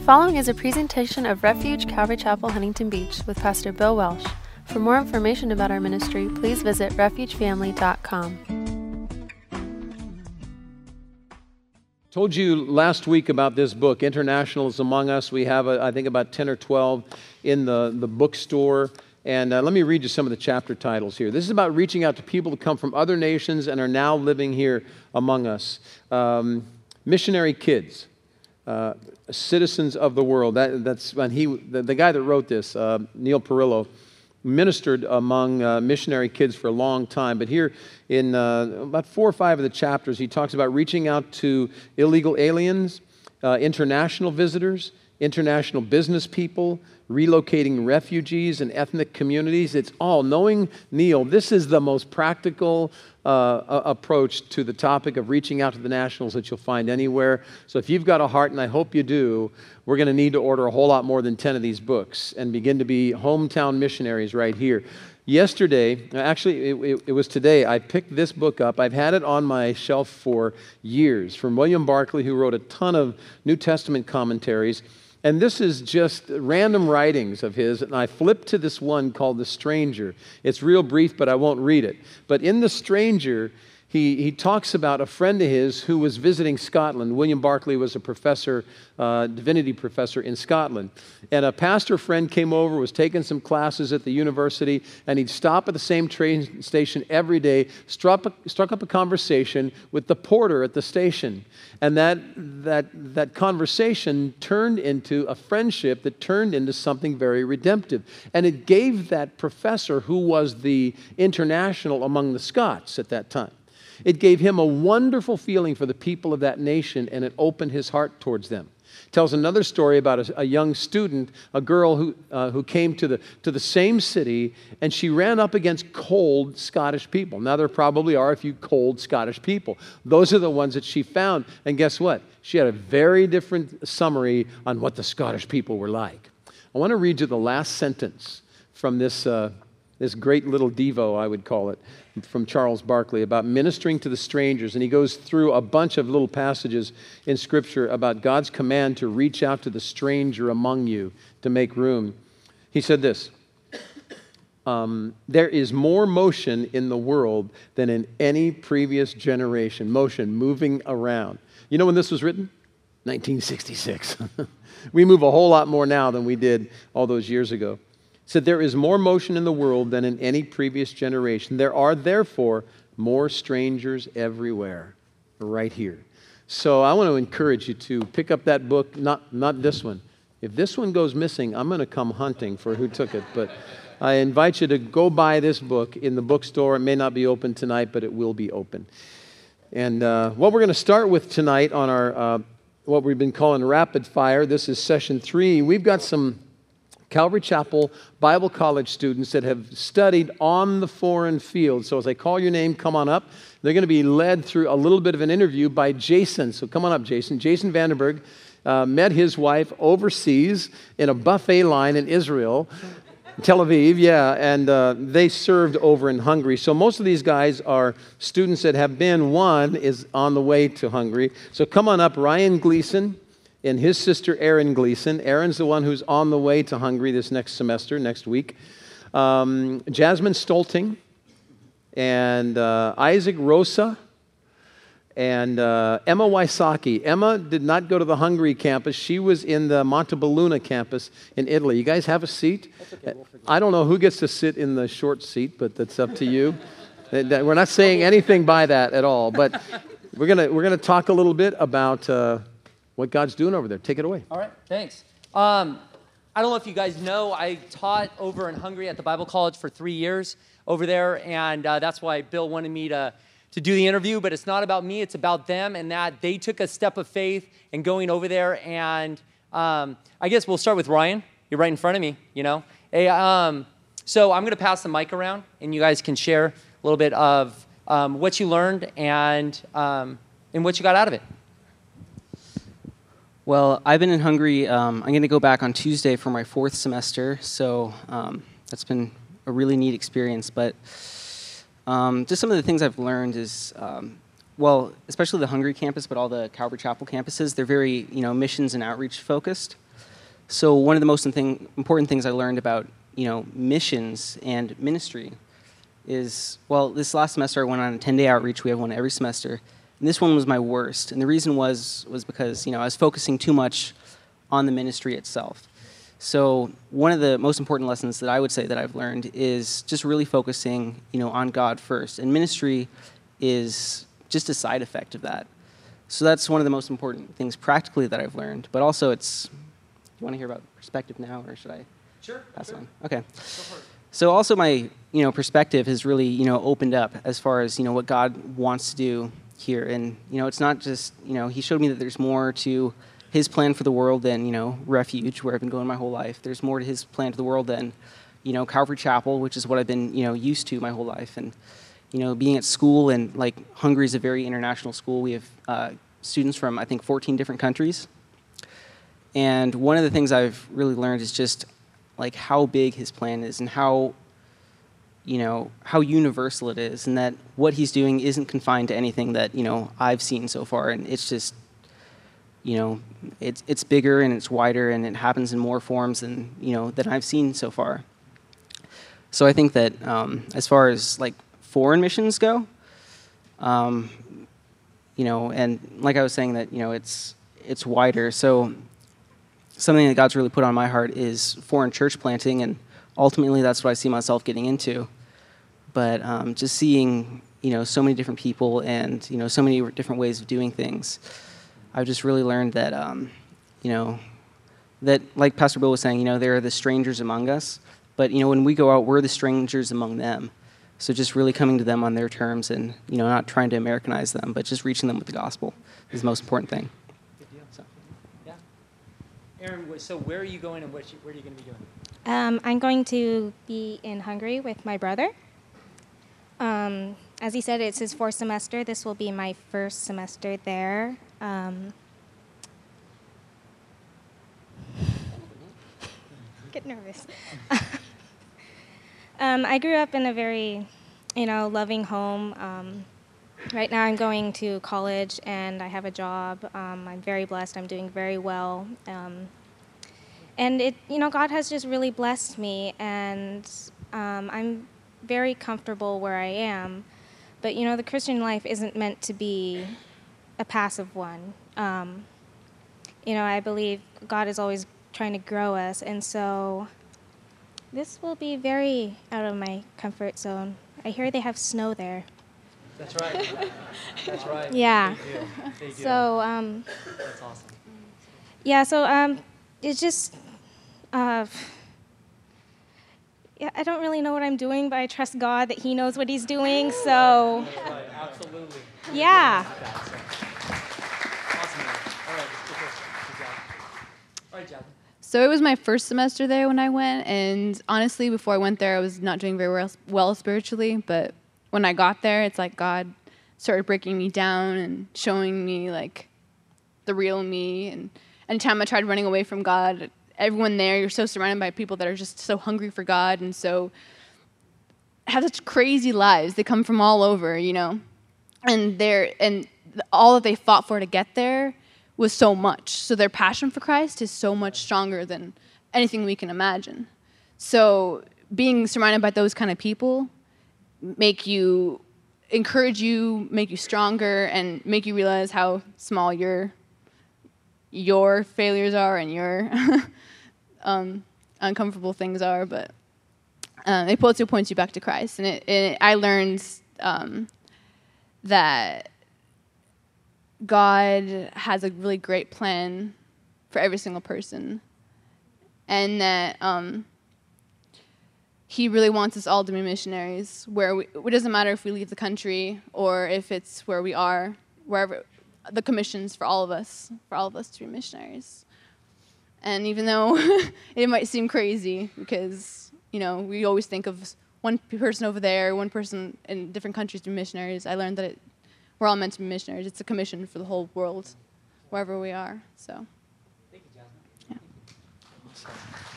following is a presentation of Refuge Calvary Chapel, Huntington Beach with Pastor Bill Welsh. For more information about our ministry, please visit refugefamily.com. Told you last week about this book, Internationals Among Us. We have, I think, about 10 or 12 in the bookstore. And let me read you some of the chapter titles here. This is about reaching out to people who come from other nations and are now living here among us. Missionary kids, citizens of the world. That's when the guy that wrote this, Neil Perillo, ministered among missionary kids for a long time. But here in about 4 or 5 of the chapters, he talks about reaching out to illegal aliens, international visitors, international business people, relocating refugees and ethnic communities. It's all, knowing Neil, this is the most practical approach to the topic of reaching out to the nationals that you'll find anywhere. So if you've got a heart, and I hope you do, we're going to need to order a whole lot more than 10 of these books and begin to be hometown missionaries right here. Yesterday, actually it was today, I picked this book up. I've had it on my shelf for years, from William Barclay, who wrote a ton of New Testament commentaries. And this is just random writings of his, and I flipped to this one called The Stranger. It's real brief, but I won't read it. But in The Stranger, he talks about a friend of his who was visiting Scotland. William Barclay was a professor, divinity professor in Scotland. And a pastor friend came over, was taking some classes at the university, and he'd stop at the same train station every day, struck up a conversation with the porter at the station. And that conversation turned into a friendship that turned into something very redemptive. And it gave that professor, who was the international among the Scots at that time, it gave him a wonderful feeling for the people of that nation, and it opened his heart towards them. Tells another story about a young student, a girl who came to the same city, and she ran up against cold Scottish people. Now, there probably are a few cold Scottish people. Those are the ones that she found. And guess what? She had a very different summary on what the Scottish people were like. I want to read you the last sentence from this great little devo, I would call it, from Charles Barkley, about ministering to the strangers. And he goes through a bunch of little passages in Scripture about God's command to reach out to the stranger among you to make room. He said this, there is more motion in the world than in any previous generation. Motion, moving around. You know when this was written? 1966. We move a whole lot more now than we did all those years ago. Said there is more motion in the world than in any previous generation. There are therefore more strangers everywhere, right here. So I want to encourage you to pick up that book, not this one. If this one goes missing, I'm going to come hunting for who took it. But I invite you to go buy this book in the bookstore. It may not be open tonight, but it will be open. And what we're going to start with tonight on our what we've been calling Rapid Fire, this is session 3. We've got some Calvary Chapel Bible College students that have studied on the foreign field. So as I call your name, come on up. They're going to be led through a little bit of an interview by Jason. So come on up, Jason. Jason Vandenberg met his wife overseas in a buffet line in Israel, Tel Aviv, yeah, and they served over in Hungary. So most of these guys are students that have been. One is on the way to Hungary. So come on up, Ryan Gleason and his sister Erin Gleason. Erin's the one who's on the way to Hungary this next semester, next week. Jasmine Stolting and Isaac Rosa and Emma Wysocki. Emma did not go to the Hungary campus. She was in the Montebelluna campus in Italy. You guys have a seat? Okay, I don't know who gets to sit in the short seat, but that's up to you. We're not saying anything by that at all, but we're gonna talk a little bit about what God's doing over there. Take it away. All right, thanks. I don't know if you guys know, I taught over in Hungary at the Bible College for 3 years over there, and that's why Bill wanted me to do the interview, but it's not about me, it's about them, and that they took a step of faith in going over there, and I guess we'll start with Ryan. You're right in front of me, you know. Hey, so I'm going to pass the mic around, and you guys can share a little bit of what you learned and what you got out of it. Well, I've been in Hungary. I'm going to go back on Tuesday for my 4th semester, so that's been a really neat experience. But just some of the things I've learned is well, especially the Hungary campus, but all the Calvary Chapel campuses, they're very, missions and outreach focused. So one of the most important things I learned about, missions and ministry is, well, this last semester I went on a 10-day outreach. We have one every semester. And this one was my worst. And the reason was because, I was focusing too much on the ministry itself. So one of the most important lessons that I would say that I've learned is just really focusing, on God first. And ministry is just a side effect of that. So that's one of the most important things practically that I've learned. But also you want to hear about perspective now, or should I pass on? Okay. So also my, perspective has really, opened up as far as, what God wants to do here. And, it's not just, he showed me that there's more to his plan for the world than, Refuge, where I've been going my whole life. There's more to his plan for the world than, Calvary Chapel, which is what I've been, used to my whole life. And, being at school, and like Hungary is a very international school. We have students from, I think, 14 different countries. And one of the things I've really learned is just like how big his plan is, and how universal it is, and that what he's doing isn't confined to anything that, I've seen so far. And it's just, it's bigger and it's wider, and it happens in more forms than, that I've seen so far. So I think that as far as like foreign missions go, and like I was saying that, it's wider. So something that God's really put on my heart is foreign church planting, and ultimately that's what I see myself getting into. But just seeing, so many different people and, so many different ways of doing things, I've just really learned that, that like Pastor Bill was saying, there are the strangers among us, but, when we go out, we're the strangers among them. So just really coming to them on their terms, and, not trying to Americanize them, but just reaching them with the gospel is the most important thing. Aaron, so where are you going, and where are you going to be doing? I'm going to be in Hungary with my brother. As he said, it's his fourth semester. This will be my first semester there. Get nervous. I grew up in a very, loving home. Right now I'm going to college and I have a job. I'm very blessed. I'm doing very well. And God has just really blessed me, and I'm very comfortable where I am. But, the Christian life isn't meant to be a passive one. I believe God is always trying to grow us. And so this will be very out of my comfort zone. I hear they have snow there. That's right. That's right. Yeah. They do. So, that's awesome. Yeah, so it's just, I don't really know what I'm doing, but I trust God that he knows what he's doing, so. That's right, absolutely. Yeah. Awesome. All right, good job. All right, Jasmine. So it was my first semester there when I went, and honestly, before I went there, I was not doing very well spiritually, but when I got there, it's like God started breaking me down and showing me like the real me. And anytime I tried running away from God, everyone there, you're so surrounded by people that are just so hungry for God and so have such crazy lives. They come from all over, and all that they fought for to get there was so much. So their passion for Christ is so much stronger than anything we can imagine. So being surrounded by those kind of people make you, encourage you, make you stronger, and make you realize how small your failures are and your uncomfortable things are. But it also points you back to Christ. And I learned that God has a really great plan for every single person, and that he really wants us all to be missionaries, where it doesn't matter if we leave the country or if it's where we are, wherever. The commission's for all of us to be missionaries. And even though it might seem crazy, because we always think of one person over there, one person in different countries to be missionaries, I learned that we're all meant to be missionaries. It's a commission for the whole world, wherever we are. So. Thank you, Jasmine. Yeah.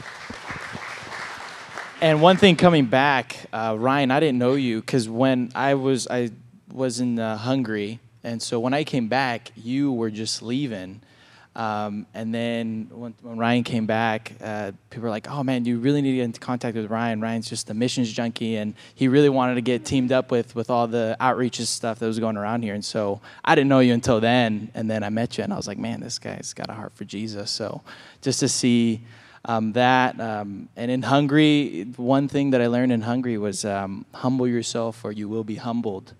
And one thing coming back, Ryan, I didn't know you because when I was in Hungary, And so when I came back, you were just leaving. And then when Ryan came back, people were like, oh, man, you really need to get into contact with Ryan. Ryan's just a missions junkie, and he really wanted to get teamed up with all the outreaches stuff that was going around here. And so I didn't know you until then, and then I met you, and I was like, man, this guy's got a heart for Jesus. So just to see that, and in Hungary, one thing that I learned in Hungary was humble yourself or you will be humbled.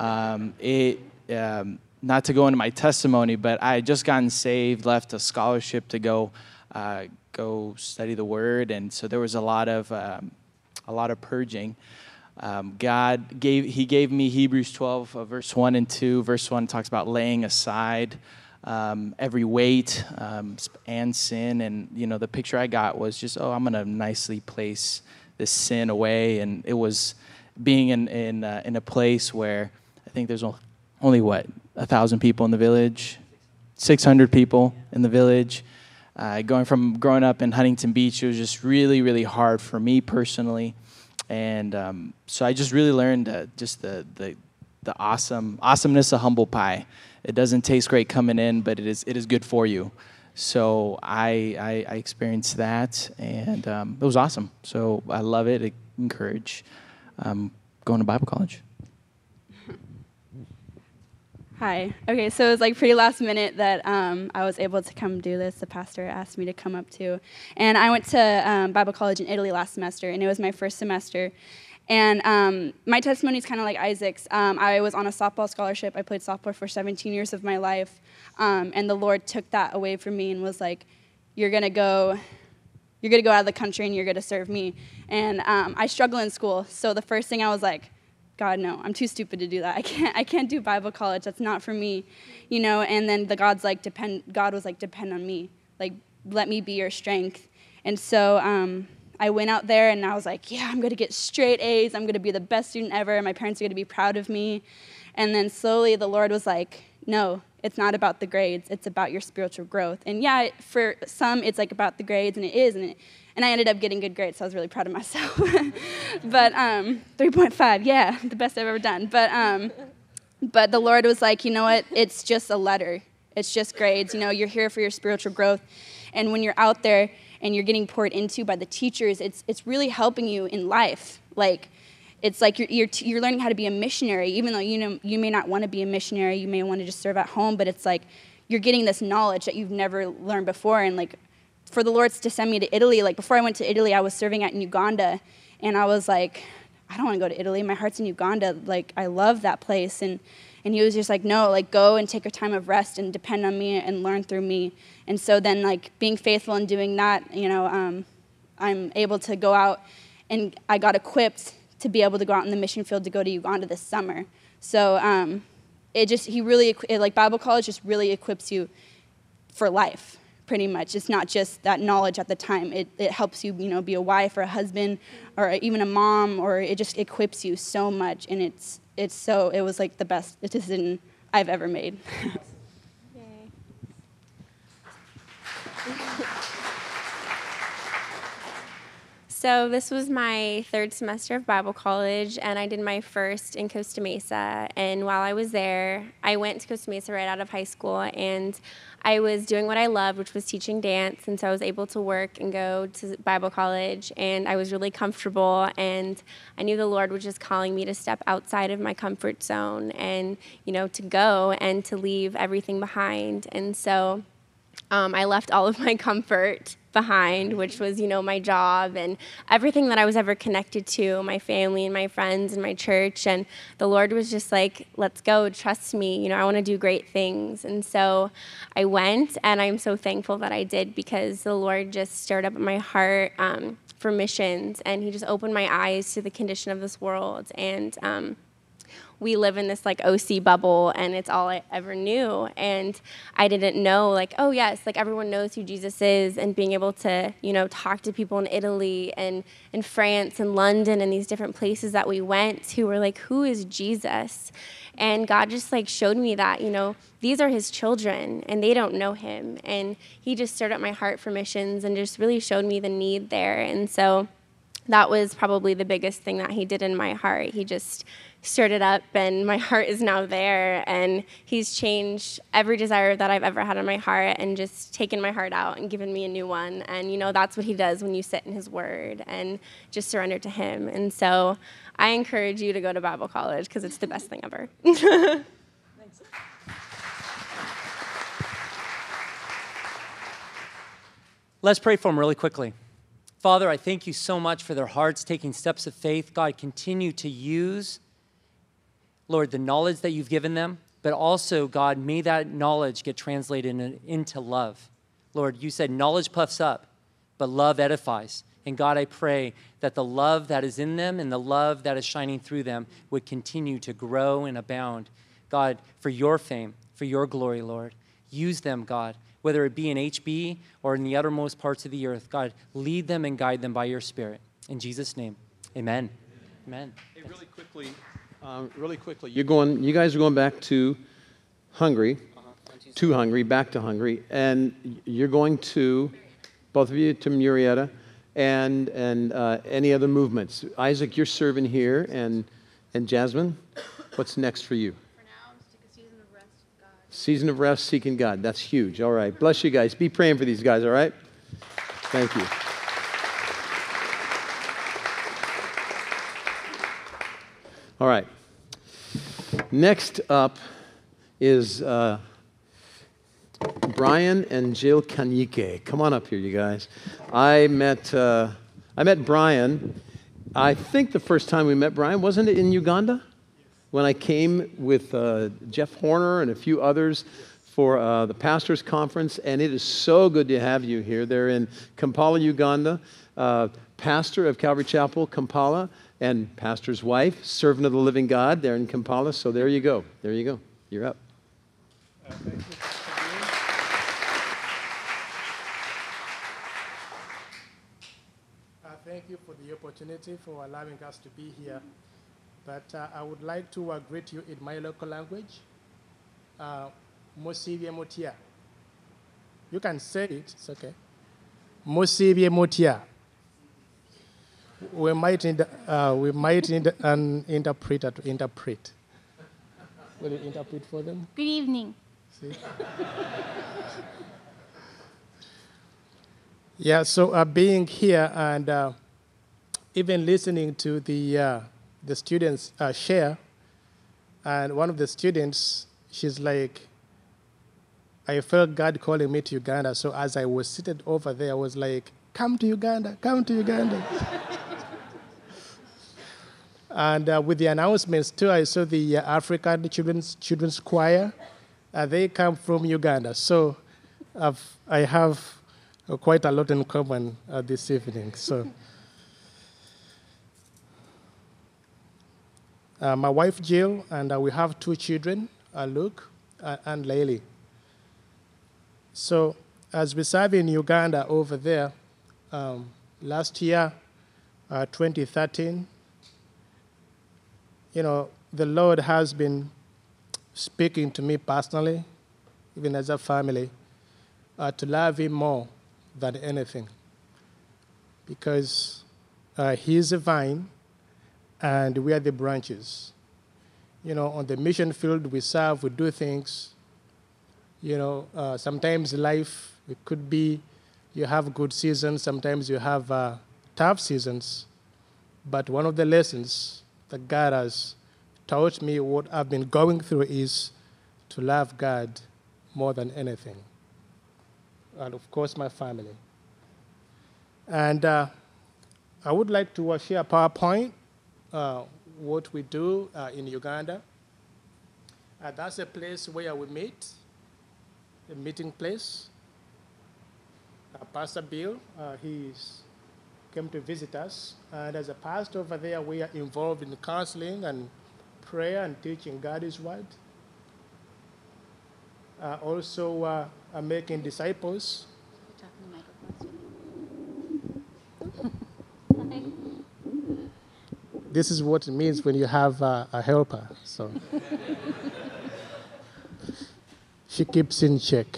Not to go into my testimony, but I had just gotten saved, left a scholarship to go study the Word, and so there was a lot of purging. God gave me Hebrews 12, verse 1 and 2. Verse 1 talks about laying aside every weight and sin, and the picture I got was just, I'm gonna nicely place this sin away, and it was being in a place where I think there's only 1,000 people in the village, 600 people in the village. Growing up in Huntington Beach, it was just really, really hard for me personally. And so I just really learned just the awesomeness of humble pie. It doesn't taste great coming in, but it is good for you. So I experienced that, and it was awesome. So I love it. I encourage going to Bible college. Hi. Okay, so it was like pretty last minute that I was able to come do this. The pastor asked me to come up too. And I went to Bible college in Italy last semester, and it was my first semester. And my testimony is kind of like Isaac's. I was on a softball scholarship. I played softball for 17 years of my life. And the Lord took that away from me and was like, you're going to go out of the country and you're going to serve me. And I struggle in school. So the first thing I was like, God, no, I'm too stupid to do that. I can't do Bible college. That's not for me, And then God was like, depend on me. Like, let me be your strength. And so I went out there and I was like, yeah, I'm going to get straight A's. I'm going to be the best student ever. And my parents are going to be proud of me. And then slowly the Lord was like, no, it's not about the grades. It's about your spiritual growth. And yeah, for some, it's like about the grades, and it is. And I ended up getting good grades, so I was really proud of myself. But 3.5, yeah, the best I've ever done. But the Lord was like, you know what? It's just a letter. It's just grades. You're here for your spiritual growth. And when you're out there and you're getting poured into by the teachers, it's really helping you in life. Like, it's like you're learning how to be a missionary, even though you may not want to be a missionary. You may want to just serve at home, but it's like you're getting this knowledge that you've never learned before. And like, for the Lord to send me to Italy, like before I went to Italy, I was serving in Uganda, and I was like, I don't want to go to Italy. My heart's in Uganda. Like, I love that place. And he was just like, no, like, go and take your time of rest and depend on me and learn through me. And so then, like, being faithful and doing that, I'm able to go out, and I got equipped to be able to go out in the mission field to go to Uganda this summer. So Bible college just really equips you for life. Pretty much. It's not just that knowledge at the time. It helps you, be a wife or a husband or even a mom, or it just equips you so much. And it was like the best decision I've ever made. Yay. So this was my third semester of Bible college, and I did my first in Costa Mesa. And while I was there, I went to Costa Mesa right out of high school, and I was doing what I loved, which was teaching dance. And so I was able to work and go to Bible college, and I was really comfortable. And I knew the Lord was just calling me to step outside of my comfort zone and, to go and to leave everything behind. And so I left all of my comfort behind, which was, my job and everything that I was ever connected to, my family and my friends and my church. And the Lord was just like, let's go, trust me, I want to do great things. And so I went, and I'm so thankful that I did, because the Lord just stirred up in my heart for missions, and he just opened my eyes to the condition of this world. And we live in this like OC bubble, and it's all I ever knew. And I didn't know, like, oh yes, like everyone knows who Jesus is, and being able to, talk to people in Italy and in France and London and these different places that we went who were like, who is Jesus? And God just like showed me that, these are his children and they don't know him. And he just stirred up my heart for missions and just really showed me the need there. And so that was probably the biggest thing that he did in my heart. He just stirred it up, and my heart is now there, and he's changed every desire that I've ever had in my heart and just taken my heart out and given me a new one. And, that's what he does when you sit in his word and just surrender to him. And so I encourage you to go to Bible college because it's the best thing ever. Thanks. Let's pray for them really quickly. Father, I thank you so much for their hearts taking steps of faith. God, continue to use, Lord, the knowledge that you've given them, but also, God, may that knowledge get translated into love. Lord, you said knowledge puffs up, but love edifies. And God, I pray that the love that is in them and the love that is shining through them would continue to grow and abound. God, for your fame, for your glory, Lord. Use them, God, whether it be in HB or in the uttermost parts of the earth. God, lead them and guide them by your Spirit. In Jesus' name, amen. Amen. Hey, really quickly, you guys are going back to Hungary, back to Hungary, and you're going to, both of you, to Murrieta, and any other movements. Isaac, you're serving here, and Jasmine, what's next for you? Season of rest, seeking God. That's huge. All right. Bless you guys. Be praying for these guys, all right? Thank you. All right. Next up is Brian and Jill Kanyike. Come on up here, you guys. I met Brian, I think the first time we met Brian, wasn't it in Uganda? When I came with Jeff Horner and a few others for the pastors' conference, and it is so good to have you here. They're in Kampala, Uganda, pastor of Calvary Chapel, Kampala, and pastor's wife, servant of the living God. They're in Kampala, so there you go. There you go. You're up. Thank you. Thank you for the opportunity for allowing us to be here. But I would like to greet you in my local language, Mosivye Motia. You can say it, it's okay. Mosivye Motia. We might need an interpreter to interpret. Will you interpret for them? Good evening. See? Yeah, so being here and even listening to the students share, and one of the students, she's like, I felt God calling me to Uganda, so as I was seated over there, I was like, come to Uganda, come to Uganda. And with the announcements too, I saw the African Children's Choir. They come from Uganda, so I have quite a lot in common this evening. So, my wife Jill, and we have two children, Luke and Laylee. So, as we serve in Uganda over there, last year, 2013, the Lord has been speaking to me personally, even as a family, to love Him more than anything, because He is the vine and we are the branches. On the mission field, we serve, we do things. Sometimes life, it could be you have good seasons, sometimes you have tough seasons. But one of the lessons that God has taught me, what I've been going through, is to love God more than anything. And of course, my family. And I would like to share a PowerPoint, what we do in Uganda. That's a place where we meet, a meeting place. Pastor Bill, he came to visit us. And as a pastor over there, we are involved in counseling and prayer and teaching God's word. Also, making disciples. This is what it means when you have a helper. So she keeps in check.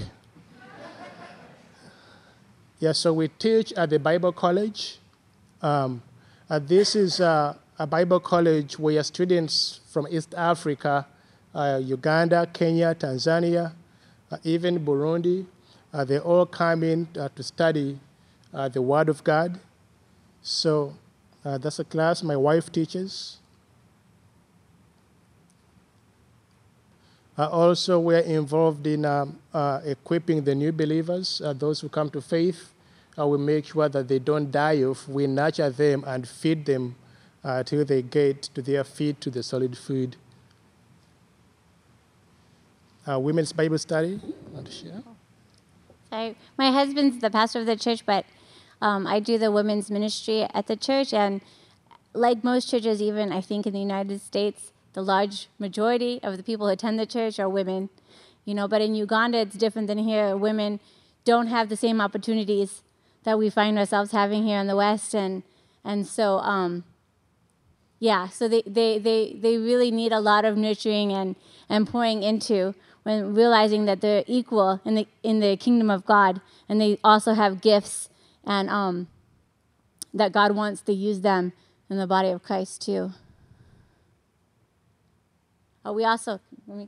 Yeah, so we teach at the Bible College. This is a Bible college where students from East Africa, Uganda, Kenya, Tanzania, even Burundi, they all come in to study the Word of God. So that's a class my wife teaches. Also, we're involved in equipping the new believers, those who come to faith. We make sure that they don't die off. We nurture them and feed them till they get to their feet to the solid food. Women's Bible study. Want to share? Sorry, my husband's the pastor of the church, but I do the women's ministry at the church. And like most churches, even I think in the United States, the large majority of the people who attend the church are women. But in Uganda, it's different than here. Women don't have the same opportunities that we find ourselves having here in the West, and so so they really need a lot of nurturing and pouring into, when realizing that they're equal in the kingdom of God, and they also have gifts, and that God wants to use them in the body of Christ too. We also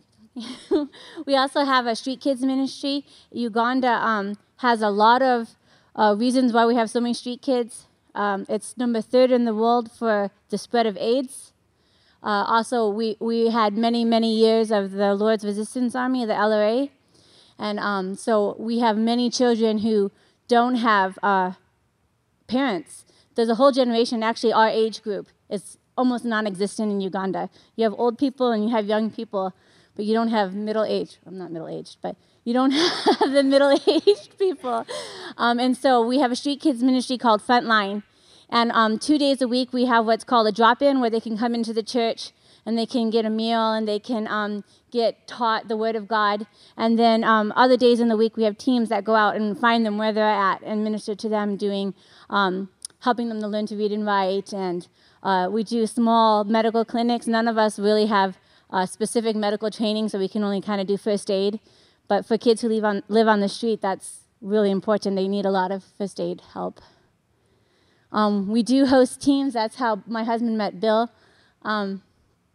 have a street kids ministry. Uganda has a lot of reasons why we have so many street kids. It's number 3 in the world for the spread of AIDS. Also, we had many, many years of the Lord's Resistance Army, the LRA. And so we have many children who don't have parents. There's a whole generation, actually our age group, it's almost non-existent in Uganda. You have old people and you have young people, but you don't have middle-aged. I'm not middle-aged, but you don't have the middle-aged people. And so we have a street kids ministry called Frontline. And 2 days a week, we have what's called a drop-in, where they can come into the church and they can get a meal and they can get taught the Word of God. And then other days in the week, we have teams that go out and find them where they're at and minister to them, doing helping them to learn to read and write. And we do small medical clinics. None of us really have specific medical training, so we can only kind of do first aid. But for kids who live on the street, that's really important. They need a lot of first aid help. We do host teams. That's how my husband met Bill. And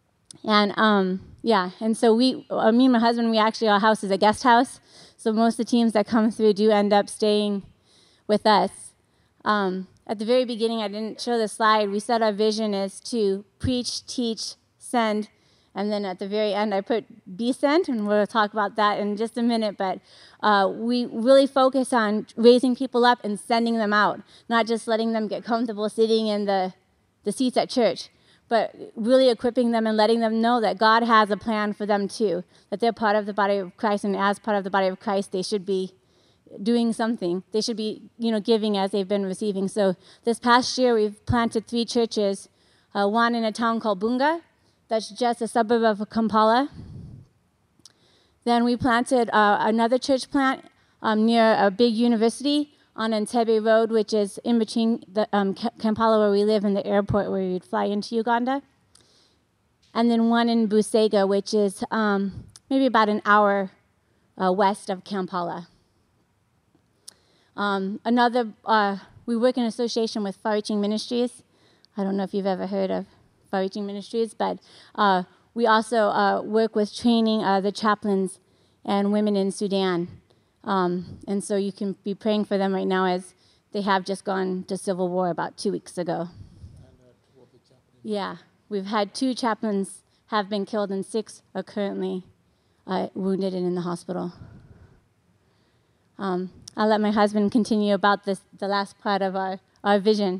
so me and my husband, our house is a guest house. So most of the teams that come through do end up staying with us. At the very beginning, I didn't show the slide. We said our vision is to preach, teach, send. And then at the very end, I put be sent, and we'll talk about that in just a minute. But we really focus on raising people up and sending them out, not just letting them get comfortable sitting in the seats at church, but really equipping them and letting them know that God has a plan for them too, that they're part of the body of Christ, and as part of the body of Christ, they should be doing something. They should be, giving as they've been receiving. So this past year, we've planted 3 churches, one in a town called Bunga, that's just a suburb of Kampala. Then we planted another church plant near a big university on Entebbe Road, which is in between the Kampala where we live and the airport where we'd fly into Uganda. And then one in Busega, which is maybe about an hour west of Kampala. We work in association with Far-Reaching Ministries. I don't know if you've ever heard of Far-Reaching Ministries, but we also work with training the chaplains and women in Sudan. And so you can be praying for them right now, as they have just gone to civil war about 2 weeks ago. Yeah, we've had 2 chaplains have been killed and 6 are currently wounded and in the hospital. I'll let my husband continue about the last part of our vision.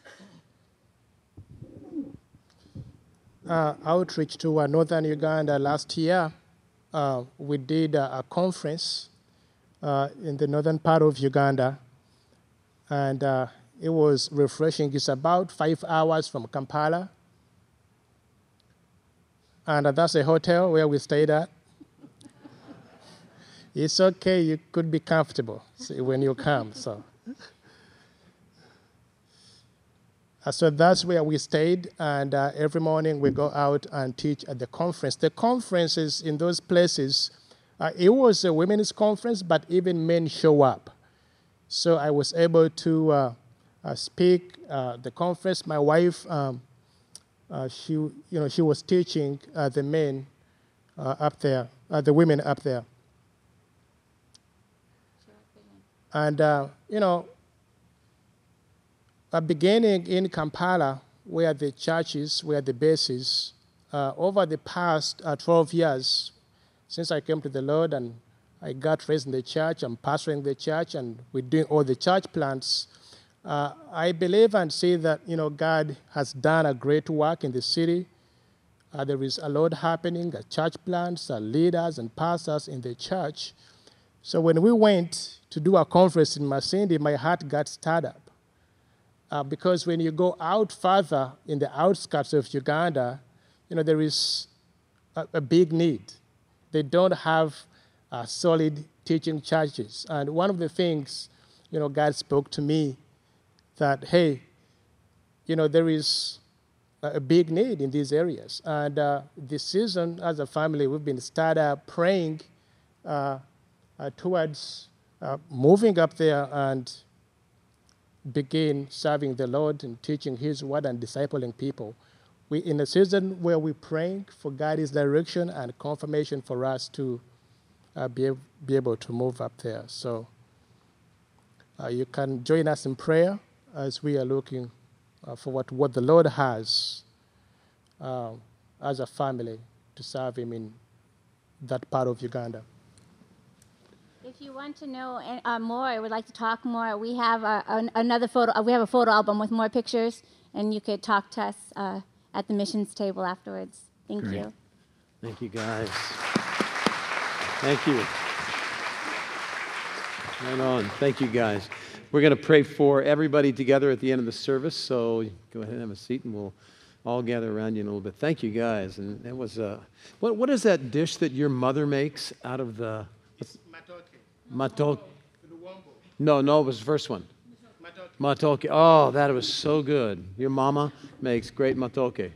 Outreach to northern Uganda last year, we did a conference in the northern part of Uganda, and it was refreshing. It's about 5 hours from Kampala, and that's a hotel where we stayed at. It's okay, you could be comfortable when you come. So that's where we stayed, and every morning we go out and teach at the conference. The conferences in those places, it was a women's conference, but even men show up. So I was able to speak the conference. My wife, she was teaching the men up there, the women up there. And, beginning in Kampala, where the churches, where the bases, over the past 12 years, since I came to the Lord and I got raised in the church, I'm pastoring the church, and we're doing all the church plants, I believe and see that, God has done a great work in the city. There is a lot happening, church plants, leaders and pastors in the church. So when we went to do a conference in Masindi, my heart got stirred up. Because when you go out further in the outskirts of Uganda, there is a big need. They don't have solid teaching churches. And one of the things, God spoke to me that, hey, there is a big need in these areas. And this season, as a family, we've been started praying towards moving up there and begin serving the Lord and teaching His word and discipling people. We're in a season where we're praying for God's direction and confirmation for us to be able to move up there. So you can join us in prayer as we are looking for what the Lord has as a family to serve Him in that part of Uganda. If you want to know more, or would like to talk more, we have another photo. We have a photo album with more pictures, and you could talk to us at the missions table afterwards. Thank you. Thank you, guys. Thank you. Right on. Thank you, guys. We're going to pray for everybody together at the end of the service. So go ahead and have a seat, and we'll all gather around you in a little bit. Thank you, guys. And it was what is that dish that your mother makes out of the? Matoke. No, it was the first one. Matoke. Oh, that was so good. Your mama makes great matoke.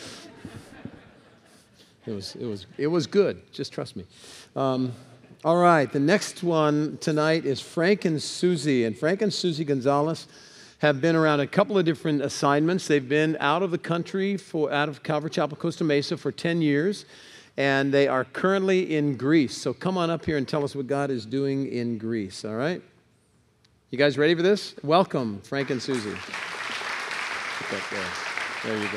It was good. Just trust me. All right, the next one tonight is Frank and Susie. And Frank and Susie Gonzalez have been around a couple of different assignments. They've been out of the country, out of Calvary Chapel, Costa Mesa for 10 years. And they are currently in Greece. So come on up here and tell us what God is doing in Greece, all right? You guys ready for this? Welcome, Frank and Susie. There you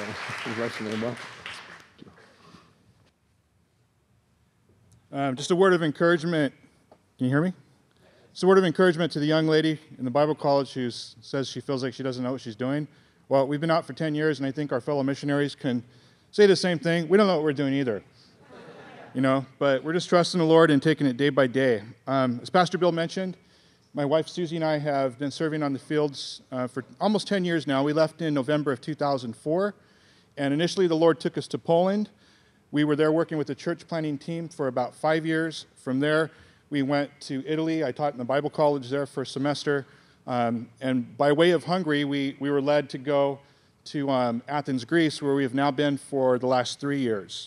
go. Just a word of encouragement. Can you hear me? Just a word of encouragement to the young lady in the Bible college who says she feels like she doesn't know what she's doing. Well, we've been out for 10 years, and I think our fellow missionaries can say the same thing. We don't know what we're doing either. But we're just trusting the Lord and taking it day by day. As Pastor Bill mentioned, my wife Susie and I have been serving on the fields for almost 10 years now. We left in November of 2004, and initially the Lord took us to Poland. We were there working with the church planting team for about 5 years. From there, we went to Italy. I taught in the Bible college there for a semester. And by way of Hungary, we were led to go to Athens, Greece, where we have now been for the last 3 years.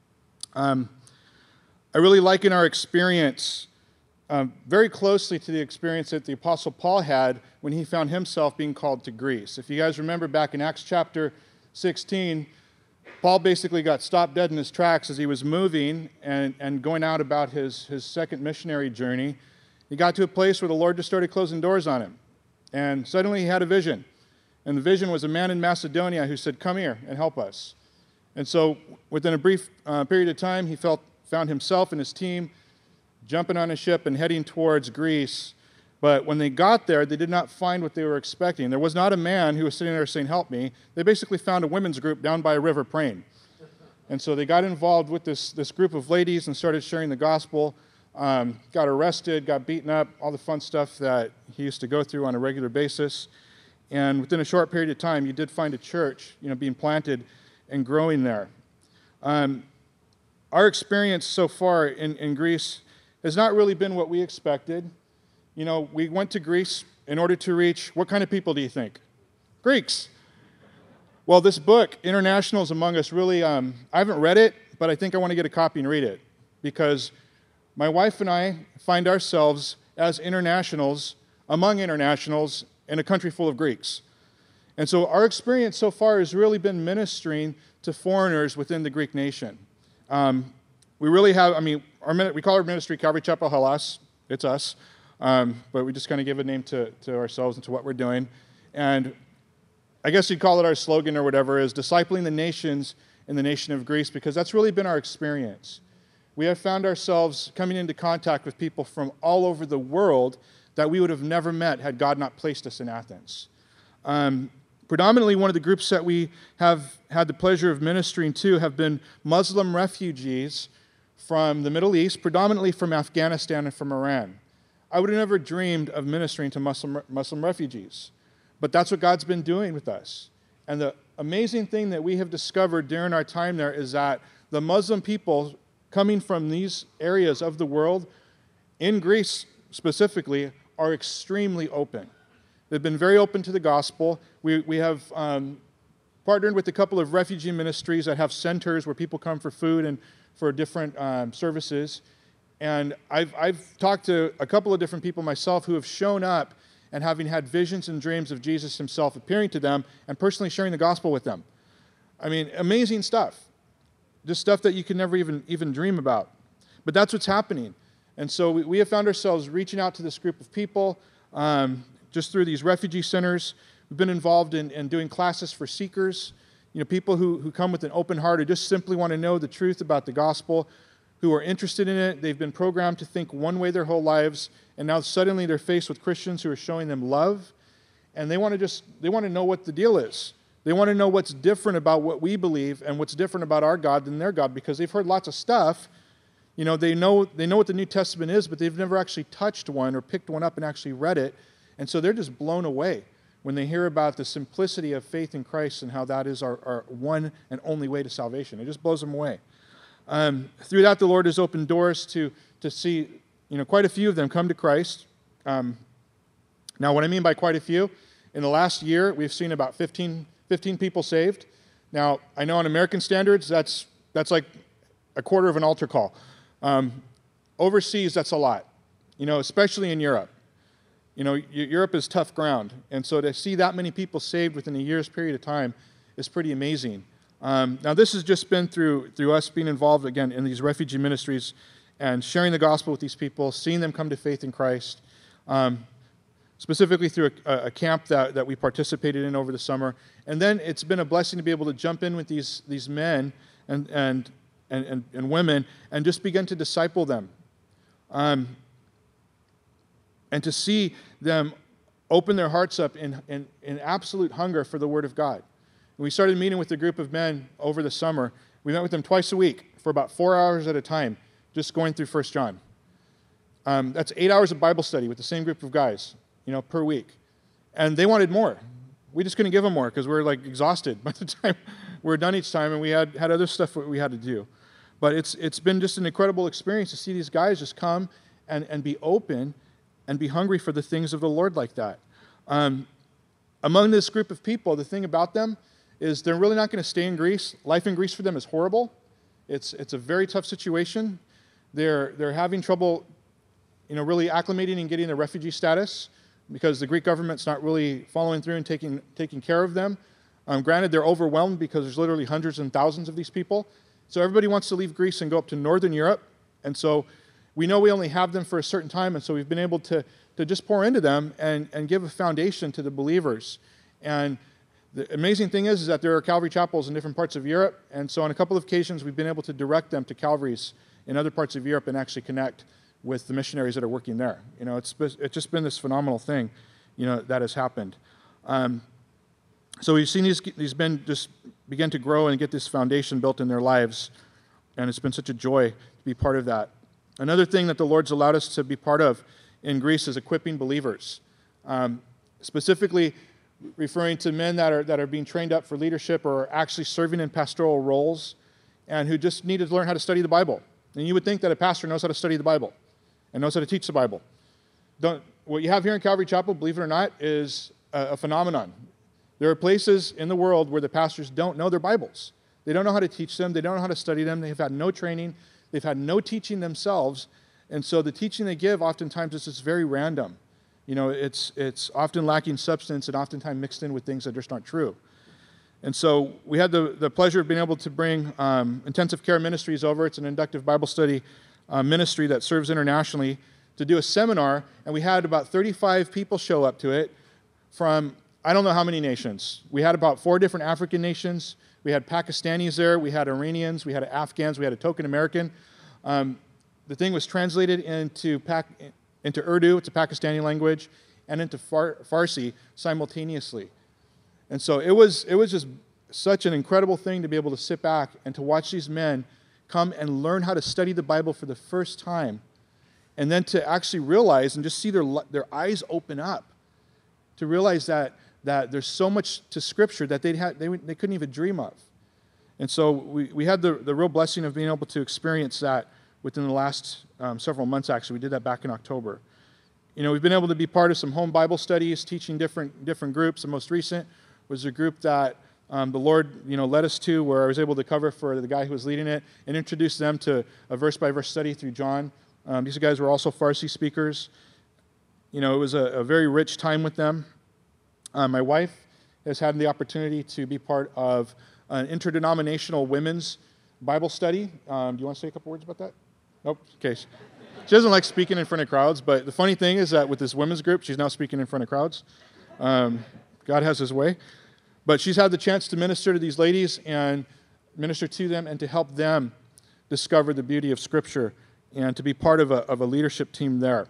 I really liken our experience very closely to the experience that the Apostle Paul had when he found himself being called to Greece. If you guys remember back in Acts chapter 16, Paul basically got stopped dead in his tracks as he was moving and going out about his second missionary journey. He got to a place where the Lord just started closing doors on him. And suddenly he had a vision. And the vision was a man in Macedonia who said, "Come here and help us." And so within a brief period of time, he found himself and his team jumping on a ship and heading towards Greece. But when they got there, they did not find what they were expecting. There was not a man who was sitting there saying, "Help me." They basically found a women's group down by a river praying. And so they got involved with this group of ladies and started sharing the gospel, got arrested, got beaten up, all the fun stuff that he used to go through on a regular basis. And within a short period of time, you did find a church, being planted and growing there. Our experience so far in Greece has not really been what we expected. We went to Greece in order to reach, what kind of people do you think? Greeks. Well, this book, Internationals Among Us, really, I haven't read it, but I think I want to get a copy and read it, because my wife and I find ourselves as internationals, among internationals, in a country full of Greeks. And so our experience so far has really been ministering to foreigners within the Greek nation. We really have, I mean, we call our ministry Calvary Chapel Hellas. It's us. But we just kind of give a name to ourselves and to what we're doing. And I guess you'd call it our slogan or whatever, is discipling the nations in the nation of Greece, because that's really been our experience. We have found ourselves coming into contact with people from all over the world that we would have never met had God not placed us in Athens. Predominantly, one of the groups that we have had the pleasure of ministering to have been Muslim refugees from the Middle East, predominantly from Afghanistan and from Iran. I would have never dreamed of ministering to Muslim refugees, but that's what God's been doing with us. And the amazing thing that we have discovered during our time there is that the Muslim people coming from these areas of the world, in Greece specifically, are extremely open. They've been very open to the gospel. We have partnered with a couple of refugee ministries that have centers where people come for food and for different services. And I've talked to a couple of different people myself who have shown up and having had visions and dreams of Jesus himself appearing to them and personally sharing the gospel with them. I mean, amazing stuff. Just stuff that you can never even dream about. But that's what's happening. And so we have found ourselves reaching out to this group of people just through these refugee centers. We've been involved in doing classes for seekers, people who come with an open heart, who just simply want to know the truth about the gospel, who are interested in it. They've been programmed to think one way their whole lives, and now suddenly they're faced with Christians who are showing them love, and they want to know what the deal is. They want to know what's different about what we believe and what's different about our God than their God, because they've heard lots of stuff. They know what the New Testament is, but they've never actually touched one or picked one up and actually read it, and so they're just blown away when they hear about the simplicity of faith in Christ and how that is our one and only way to salvation. It just blows them away. Through that, the Lord has opened doors to see, quite a few of them come to Christ. Now, what I mean by quite a few, in the last year, we've seen about 15 people saved. Now, I know on American standards, that's like a quarter of an altar call. Overseas, that's a lot, especially in Europe. Europe is tough ground, and so to see that many people saved within a year's period of time is pretty amazing. Now, this has just been through us being involved, again, in these refugee ministries and sharing the gospel with these people, seeing them come to faith in Christ, specifically through a camp that we participated in over the summer. And then it's been a blessing to be able to jump in with these men and women and just begin to disciple them. And to see them open their hearts up in absolute hunger for the Word of God. We started meeting with a group of men over the summer. We met with them twice a week for about 4 hours at a time, just going through 1 John. That's 8 hours of Bible study with the same group of guys, per week. And they wanted more. We just couldn't give them more because we were exhausted by the time we were done each time, and we had other stuff that we had to do. But it's been just an incredible experience to see these guys just come and be open and be hungry for the things of the Lord like that. Among this group of people, the thing about them is they're really not going to stay in Greece. Life in Greece for them is horrible. It's a very tough situation. They're having trouble, really acclimating and getting their refugee status because the Greek government's not really following through and taking care of them. Granted, they're overwhelmed because there's literally hundreds and thousands of these people. So everybody wants to leave Greece and go up to Northern Europe. And so we know we only have them for a certain time, and so we've been able to just pour into them and give a foundation to the believers. And the amazing thing is that there are Calvary chapels in different parts of Europe, and so on a couple of occasions we've been able to direct them to Calvaries in other parts of Europe and actually connect with the missionaries that are working there. It's just been this phenomenal thing, that has happened. So we've seen these men just begin to grow and get this foundation built in their lives, and it's been such a joy to be part of that. Another thing that the Lord's allowed us to be part of in Greece is equipping believers, specifically referring to men that are being trained up for leadership or are actually serving in pastoral roles and who just need to learn how to study the Bible. And you would think that a pastor knows how to study the Bible and knows how to teach the Bible. What you have here in Calvary Chapel, believe it or not, is a phenomenon. There are places in the world where the pastors don't know their Bibles. They don't know how to teach them. They don't know how to study them. They've had no training. They've had no teaching themselves. And so the teaching they give oftentimes is just very random. It's often lacking substance and oftentimes mixed in with things that just aren't true. And so we had the pleasure of being able to bring Intensive Care Ministries over. It's an inductive Bible study ministry that serves internationally, to do a seminar, and we had about 35 people show up to it from I don't know how many nations. We had about 4 different African nations. We had Pakistanis there. We had Iranians. We had Afghans. We had a token American. The thing was translated into Urdu, it's a Pakistani language, and into Farsi simultaneously. And so it was just such an incredible thing to be able to sit back and to watch these men come and learn how to study the Bible for the first time, and then to actually realize and just see their eyes open up to realize that there's so much to Scripture that they couldn't even dream of. And so we had the real blessing of being able to experience that within the last several months, actually. We did that back in October. We've been able to be part of some home Bible studies, teaching different groups. The most recent was a group that the Lord led us to, where I was able to cover for the guy who was leading it and introduce them to a verse-by-verse study through John. These guys were also Farsi speakers. It was a very rich time with them. My wife has had the opportunity to be part of an interdenominational women's Bible study. Do you want to say a couple words about that? Nope. Okay. She doesn't like speaking in front of crowds, but the funny thing is that with this women's group, she's now speaking in front of crowds. God has his way. But she's had the chance to minister to these ladies and minister to them and to help them discover the beauty of Scripture and to be part of a leadership team there.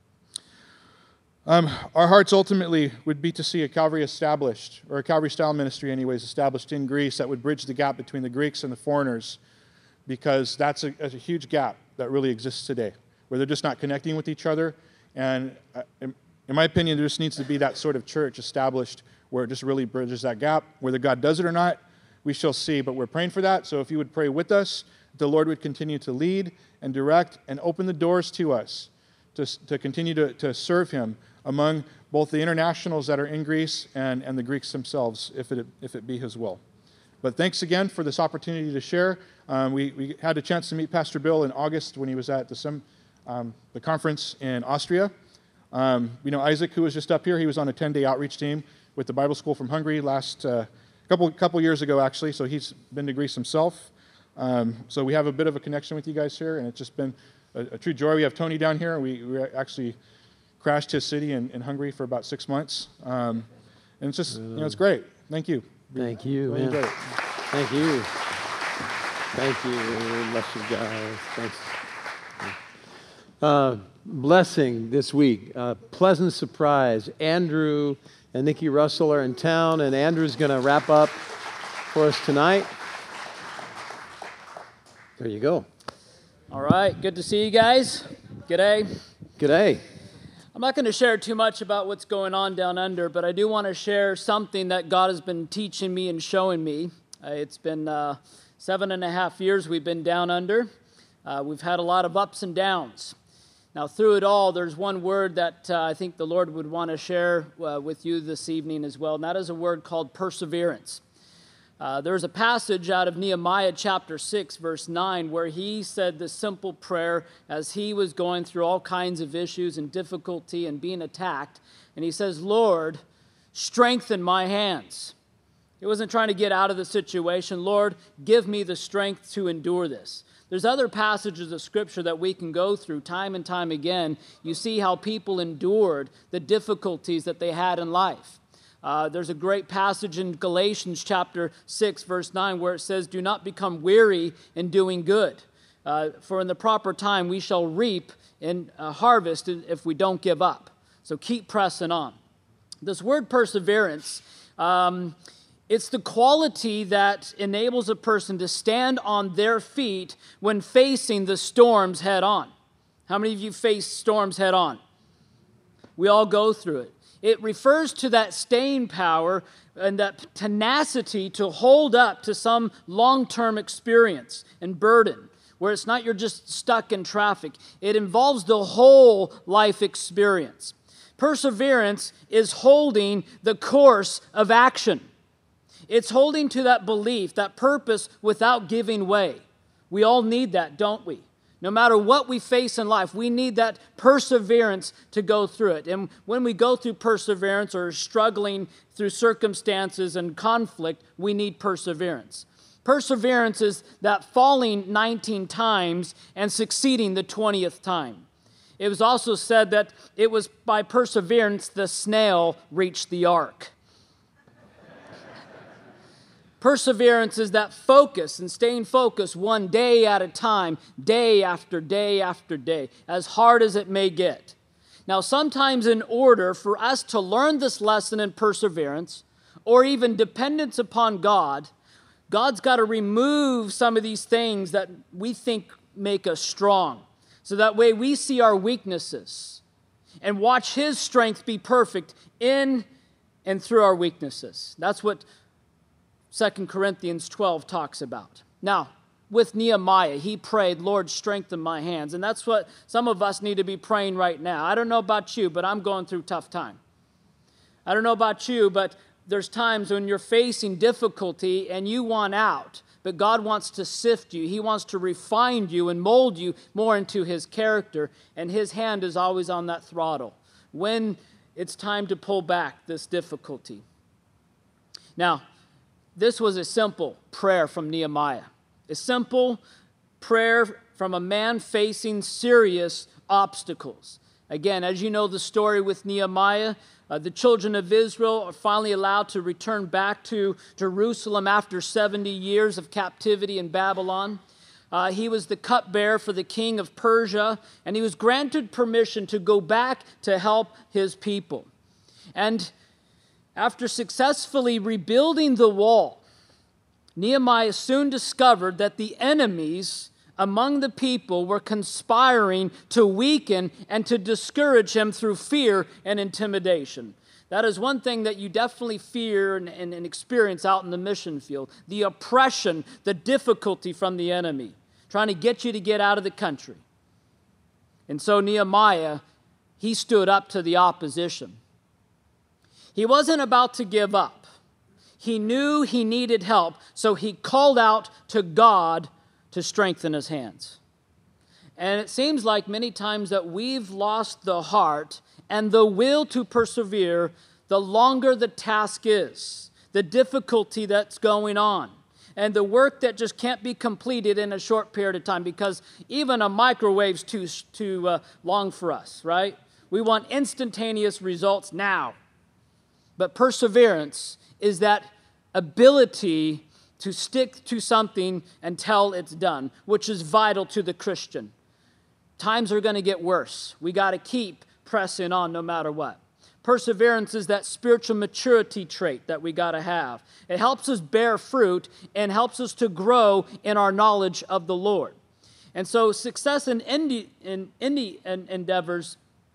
Our hearts ultimately would be to see a Calvary established, or a Calvary-style ministry anyways, established in Greece that would bridge the gap between the Greeks and the foreigners, because that's a huge gap that really exists today, where they're just not connecting with each other. And in my opinion, there just needs to be that sort of church established where it just really bridges that gap. Whether God does it or not, we shall see, but we're praying for that. So if you would pray with us, the Lord would continue to lead and direct and open the doors to us to continue to serve him among both the internationals that are in Greece and the Greeks themselves, if it be his will. But thanks again for this opportunity to share. We had a chance to meet Pastor Bill in August when he was at the conference in Austria. Isaac, who was just up here, he was on a 10-day outreach team with the Bible School from Hungary last couple years ago, actually, so he's been to Greece himself. So we have a bit of a connection with you guys here, and it's just been a true joy. We have Tony down here, and we actually crashed his city in Hungary for about 6 months. And it's just, it's great. Thank you. Thank you. Really enjoyed it. Thank you. Thank you. Bless you guys. Thanks. Blessing this week. Pleasant surprise. Andrew and Nikki Russell are in town, and Andrew's going to wrap up for us tonight. There you go. All right. Good to see you guys. G'day. G'day. I'm not going to share too much about what's going on down under, but I do want to share something that God has been teaching me and showing me. It's been 7.5 years we've been down under. We've had a lot of ups and downs. Now, through it all, there's one word that I think the Lord would want to share with you this evening as well, and that is a word called perseverance. There's a passage out of Nehemiah chapter 6, verse 9, where he said this simple prayer as he was going through all kinds of issues and difficulty and being attacked. And he says, Lord, strengthen my hands. He wasn't trying to get out of the situation. Lord, give me the strength to endure this. There's other passages of Scripture that we can go through time and time again. You see how people endured the difficulties that they had in life. There's a great passage in Galatians chapter 6, verse 9, where it says, do not become weary in doing good. For in the proper time we shall reap and harvest if we don't give up. So keep pressing on. This word perseverance, it's the quality that enables a person to stand on their feet when facing the storms head on. How many of you face storms head on? We all go through it. It refers to that staying power and that tenacity to hold up to some long-term experience and burden, where it's not you're just stuck in traffic. It involves the whole life experience. Perseverance is holding the course of action. It's holding to that belief, that purpose without giving way. We all need that, don't we? No matter what we face in life, we need that perseverance to go through it. And when we go through perseverance or struggling through circumstances and conflict, we need perseverance. Perseverance is that falling 19 times and succeeding the 20th time. It was also said that it was by perseverance the snail reached the ark. Perseverance is that focus and staying focused one day at a time, day after day after day, as hard as it may get. Now, sometimes in order for us to learn this lesson in perseverance, or even dependence upon God, God's got to remove some of these things that we think make us strong. So that way we see our weaknesses and watch His strength be perfect in and through our weaknesses. That's what 2 Corinthians 12 talks about. Now, with Nehemiah, he prayed, Lord, strengthen my hands. And that's what some of us need to be praying right now. I don't know about you, but I'm going through a tough time. I don't know about you, but there's times when you're facing difficulty and you want out. But God wants to sift you. He wants to refine you and mold you more into His character. And His hand is always on that throttle when it's time to pull back this difficulty. Now, this was a simple prayer from Nehemiah. A simple prayer from a man facing serious obstacles. Again, as you know the story with Nehemiah, the children of Israel are finally allowed to return back to Jerusalem after 70 years of captivity in Babylon. He was the cupbearer for the king of Persia, and he was granted permission to go back to help his people. And after successfully rebuilding the wall, Nehemiah soon discovered that the enemies among the people were conspiring to weaken and to discourage him through fear and intimidation. That is one thing that you definitely fear and experience out in the mission field. The oppression, the difficulty from the enemy, trying to get you to get out of the country. And so Nehemiah, he stood up to the opposition. He wasn't about to give up. He knew he needed help, so he called out to God to strengthen his hands. And it seems like many times that we've lost the heart and the will to persevere the longer the task is, the difficulty that's going on, and the work that just can't be completed in a short period of time, because even a microwave's too long for us, right? We want instantaneous results now. But perseverance is that ability to stick to something until it's done, which is vital to the Christian. Times are going to get worse. We got to keep pressing on no matter what. Perseverance is that spiritual maturity trait that we got to have. It helps us bear fruit and helps us to grow in our knowledge of the Lord. And so success in any endeavors,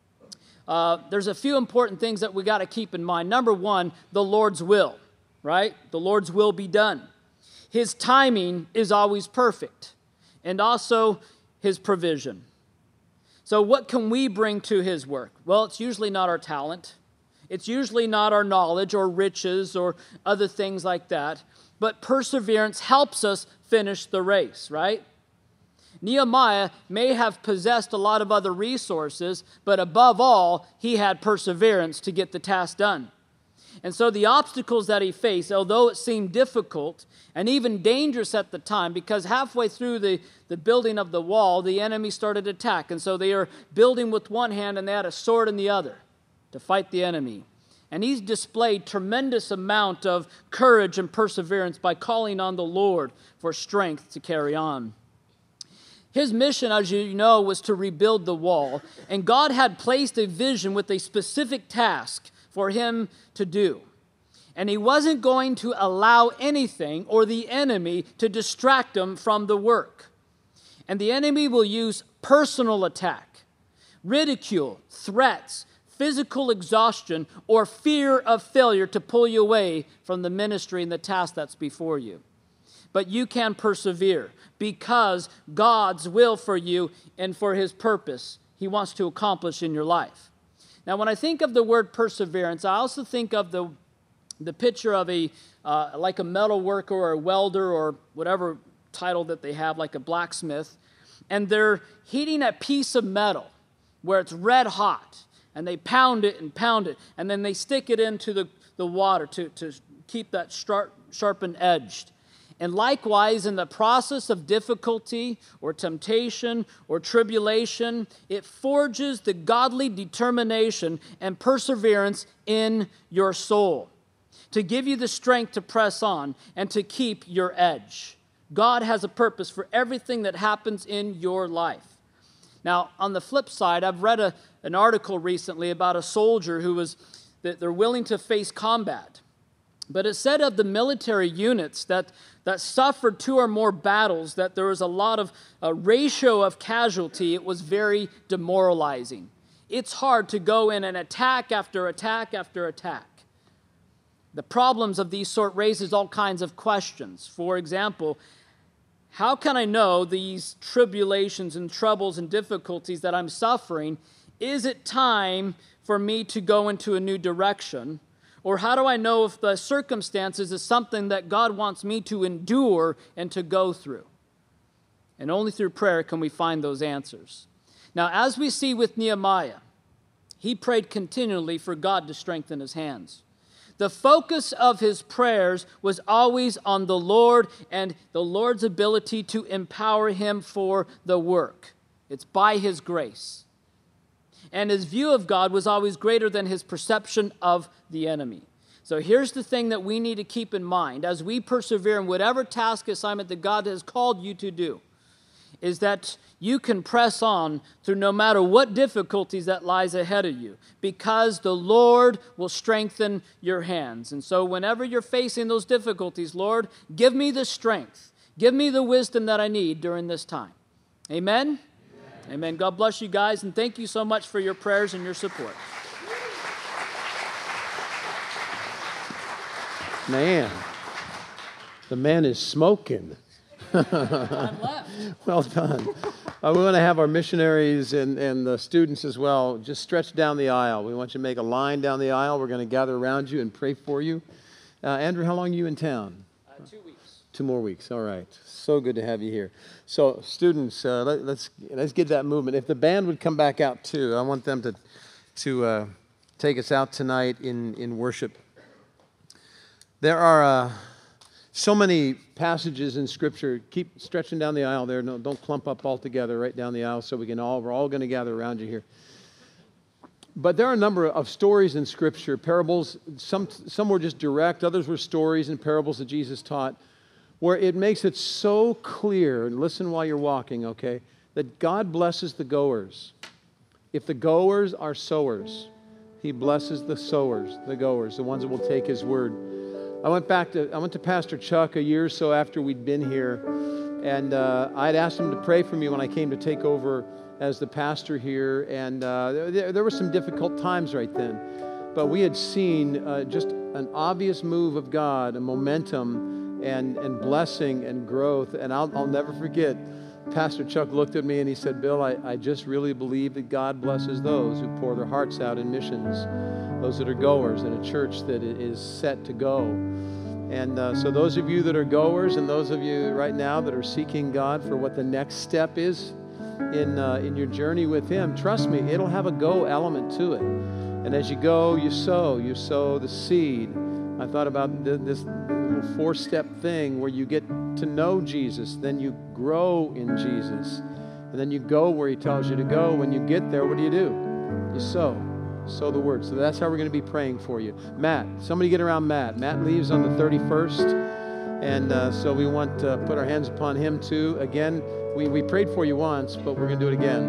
there's a few important things that we got to keep in mind. Number one, the Lord's will, right? The Lord's will be done. His timing is always perfect, and also His provision. So what can we bring to His work? Well, it's usually not our talent. It's usually not our knowledge or riches or other things like that. But perseverance helps us finish the race, right? Nehemiah may have possessed a lot of other resources, but above all, he had perseverance to get the task done. And so the obstacles that he faced, although it seemed difficult and even dangerous at the time, because halfway through the building of the wall, the enemy started to attack. And so they were building with one hand and they had a sword in the other to fight the enemy. And he's displayed tremendous amount of courage and perseverance by calling on the Lord for strength to carry on. His mission, as you know, was to rebuild the wall. And God had placed a vision with a specific task for him to do. And he wasn't going to allow anything or the enemy to distract him from the work. And the enemy will use personal attack, ridicule, threats, physical exhaustion, or fear of failure to pull you away from the ministry and the task that's before you. But you can persevere because God's will for you and for His purpose He wants to accomplish in your life. Now, when I think of the word perseverance, I also think of the picture of like a metal worker or a welder or whatever title that they have, like a blacksmith. and they're heating a piece of metal where it's red hot, and they pound it, and then they stick it into the water to keep that sharpened edged. And likewise, in the process of difficulty or temptation or tribulation, it forges the godly determination and perseverance in your soul to give you the strength to press on and to keep your edge. God has a purpose for everything that happens in your life. Now, on the flip side, I've read an article recently about a soldier that they're willing to face combat. But it said of the military units that suffered 2 or more battles, that there was a lot of ratio of casualty. It was very demoralizing. It's hard to go in and attack after attack after attack. The problems of these sort raises all kinds of questions. For example, how can I know these tribulations and troubles and difficulties that I'm suffering? Is it time for me to go into a new direction? Or how do I know if the circumstances is something that God wants me to endure and to go through? And only through prayer can we find those answers. Now, as we see with Nehemiah, he prayed continually for God to strengthen his hands. The focus of his prayers was always on the Lord and the Lord's ability to empower him for the work. It's by his grace. And his view of God was always greater than his perception of the enemy. So here's the thing that we need to keep in mind as we persevere in whatever task assignment that God has called you to do, is that you can press on through no matter what difficulties that lies ahead of you, because the Lord will strengthen your hands. And so whenever you're facing those difficulties, Lord, give me the strength, give me the wisdom that I need during this time. Amen? Amen. God bless you guys, and thank you so much for your prayers and your support. Man, the man is smoking. Well done. We want to have our missionaries and the students as well just stretch down the aisle. We want you to make a line down the aisle. We're going to gather around you and pray for you. Andrew, how long are you in town? 2 weeks. 2 more weeks. All right. So good to have you here. So, students, let's get that movement. If the band would come back out too, I want them to take us out tonight in worship. There are so many passages in Scripture. Keep stretching down the aisle there. No, don't clump up all together right down the aisle, so we're all going to gather around you here. But there are a number of stories in Scripture, parables. Some were just direct. Others were stories and parables that Jesus taught, where it makes it so clear, and listen while you're walking, okay, that God blesses the goers. If the goers are sowers, he blesses the sowers, the goers, the ones that will take his word. I went to Pastor Chuck a year or so after we'd been here, and I'd asked him to pray for me when I came to take over as the pastor here, and there were some difficult times right then. But we had seen just an obvious move of God, a momentum, and blessing and growth. And I'll never forget, Pastor Chuck looked at me and he said, Bill, I just really believe that God blesses those who pour their hearts out in missions, those that are goers in a church that is set to go. And so those of you that are goers and those of you right now that are seeking God for what the next step is in your journey with him, trust me, it'll have a go element to it. And as you go, you sow the seed. I thought about this little 4-step thing where you get to know Jesus, then you grow in Jesus, and then you go where he tells you to go. When you get there, what do? You sow the word. So that's how we're going to be praying for you. Matt, somebody get around Matt. Matt leaves on the 31st, and so we want to put our hands upon him too. Again, we prayed for you once, but we're going to do it again.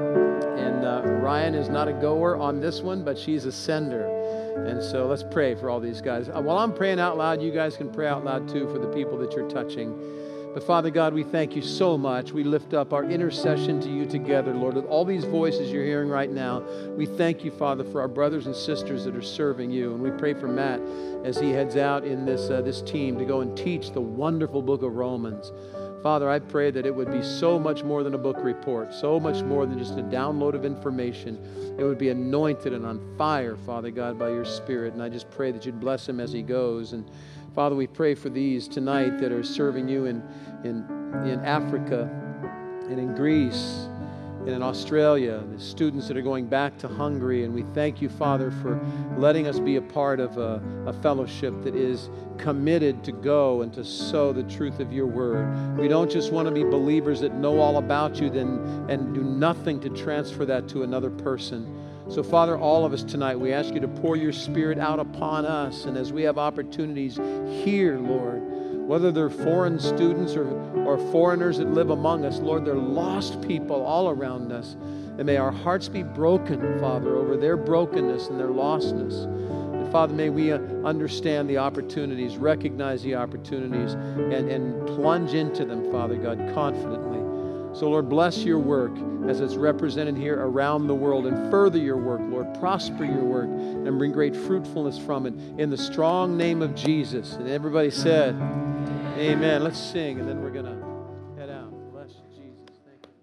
And Ryan is not a goer on this one, but she's a sender. And so let's pray for all these guys. While I'm praying out loud, you guys can pray out loud too for the people that you're touching. But Father God, we thank you so much. We lift up our intercession to you together, Lord. With all these voices you're hearing right now, we thank you, Father, for our brothers and sisters that are serving you. And we pray for Matt as he heads out in this team to go and teach the wonderful book of Romans. Father, I pray that it would be so much more than a book report, so much more than just a download of information. It would be anointed and on fire, Father God, by your Spirit. And I just pray that you'd bless him as he goes. And Father, we pray for these tonight that are serving you in Africa. and in Greece and in Australia, the students that are going back to Hungary. And we thank you, Father, for letting us be a part of a fellowship that is committed to go and to sow the truth of your word. We don't just want to be believers that know all about you and do nothing to transfer that to another person. So, Father, all of us tonight, we ask you to pour your Spirit out upon us. And as we have opportunities here, Lord, whether they're foreign students or foreigners that live among us, Lord, they're lost people all around us. And may our hearts be broken, Father, over their brokenness and their lostness. And Father, may we understand the opportunities, recognize the opportunities, and plunge into them, Father God, confidently. So, Lord, bless your work as it's represented here around the world, and further your work, Lord. Prosper your work and bring great fruitfulness from it. In the strong name of Jesus. And everybody said, amen. Let's sing, and then we're going to head out. Bless you, Jesus.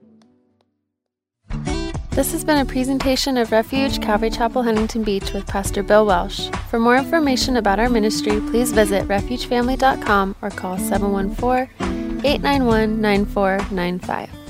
Thank you. This has been a presentation of Refuge Calvary Chapel, Huntington Beach with Pastor Bill Welsh. For more information about our ministry, please visit refugefamily.com or call 714-891-9495.